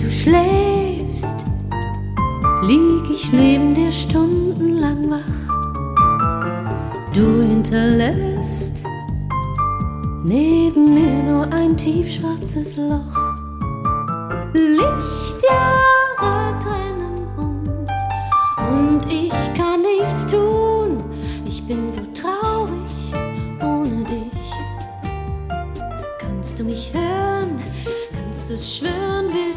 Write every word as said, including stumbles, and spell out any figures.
du schläfst, lieg ich neben dir stundenlang wach. Du hinterlässt neben mir nur ein tiefschwarzes Loch. Lichtjahre trennen uns und ich kann nichts tun. Ich bin so traurig ohne dich. Kannst du mich hören? Kannst du es schwören?